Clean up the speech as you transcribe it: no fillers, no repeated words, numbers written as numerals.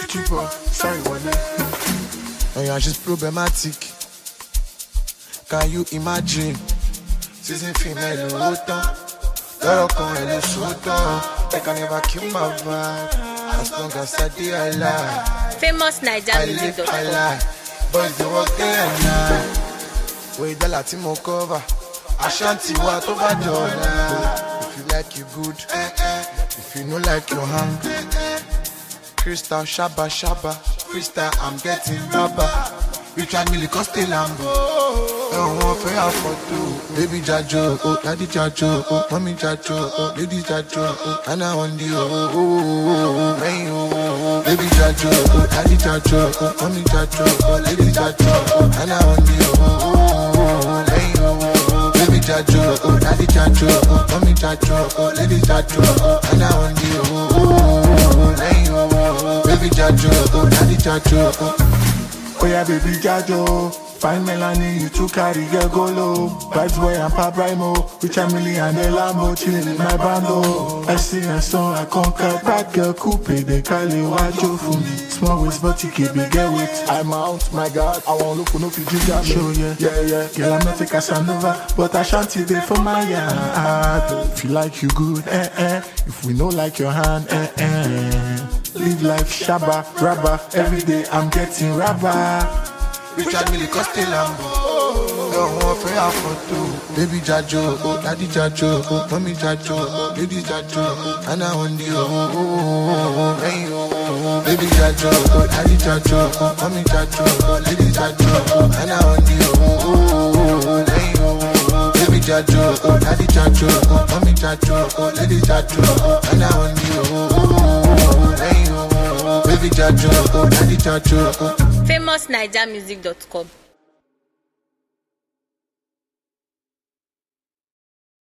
Chipo, sorry, one day. Oh, she's problematic. Can you imagine? Season female, I can never kill my vibe. As long as I stay alive. Famous Nigeria. I lie. Boys, they work day and night. Wait, the Latimo cover. Ashanti, what over dollar. If you like, you good. If you know, like your hand. Crystal, Shabba, Shabba. Crystal, I'm getting rubber. Richard Mille Coste Lambo. Oh, fair for two. Baby Jajo, oh, daddy Jajo, oh, mommy Jajo, oh, lady Jajo, oh, and I want you, oh, baby Jajo, oh, daddy Jajo, oh, mommy Jajo, oh, lady Jajo, oh, and I want you, baby Jajo, oh, daddy Jajo, oh, mommy Jajo, oh, lady Jajo, oh, and I want you, baby Jajo, oh, daddy Jajo, oh, yeah, baby Jajo. Fine Melanie, you too carry your golo. Vibes boy and Pap Rimo. Rich and Millie and the Lambo, chilling in my bando. I see a song, I conquer. Bad girl coupe, they call it Wajo for me. Small waist, but you keep me get with. I'm out, my God, I won't look for no Fiji job. Show yeah. Girl, I'm not a Casanova, but I shanty there for my yard. If you like you good, If we know like your hand, Live life shabba, rabba. Every day I'm getting rabba. Richard Mille Coste Lambo. Oh, fair for two. Baby Jajo, oh, daddy Jajo, oh, mommy Jajo, oh, lady Jajo, oh, and I want you, baby Jajo, oh, daddy Jajo, oh, mommy Jajo, oh, lady Jajo, oh, and I want you, baby Jajo, oh, daddy Jajo, oh, mommy Jajo, oh, lady Jajo, oh, and I want you, baby Jajo, oh, daddy Jajo, oh. FamousNigerMusic.com